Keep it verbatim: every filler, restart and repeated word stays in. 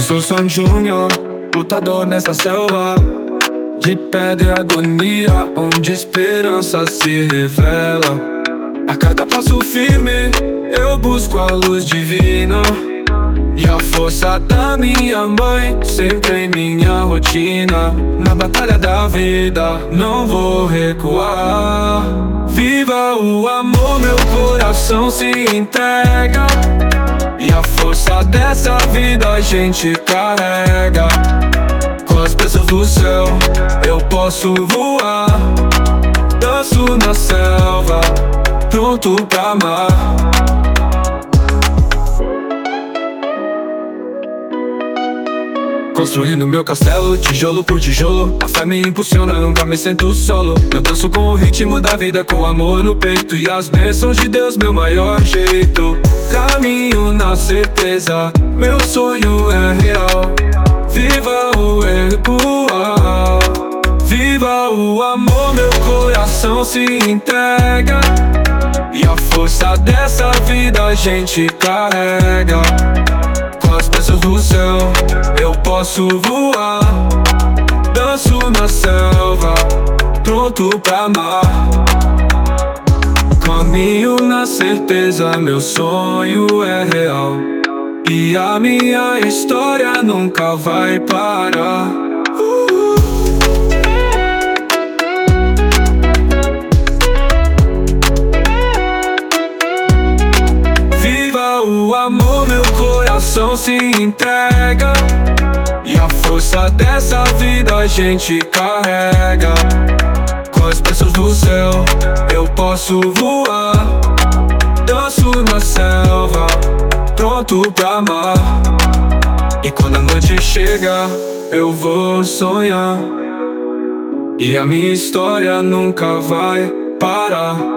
sou Son Júnior, lutador nessa selva de pedra e agonia, onde esperança se revela. A cada passo firme eu busco a luz divina e a força da minha mãe sempre em minha rotina. Na batalha da vida não vou recuar. Viva o amor, meu coração se entrega, e a força dessa vida a gente carrega. Com as bênçãos do céu eu posso voar. Danço na selva, pronto pra amar. Construindo meu castelo, tijolo por tijolo. A fé me impulsiona, nunca me sinto solo. Eu danço com o ritmo da vida, com amor no peito e as bênçãos de Deus, meu maior jeito. Caminho na certeza, meu sonho é real. Viva o ritual, viva o amor, meu coração se entrega, e a força dessa vida a gente carrega. Com as bênçãos do céu eu posso voar. Danço na selva, pronto pra amar. Caminho na certeza, meu sonho é real, e a minha história nunca vai parar. uh. Viva o amor, meu coração se entrega, e a força dessa vida a gente carrega. Com as bênçãos do céu eu posso voar. Danço na selva, pronto pra amar. E quando a noite chega eu vou sonhar, e a minha história nunca vai parar.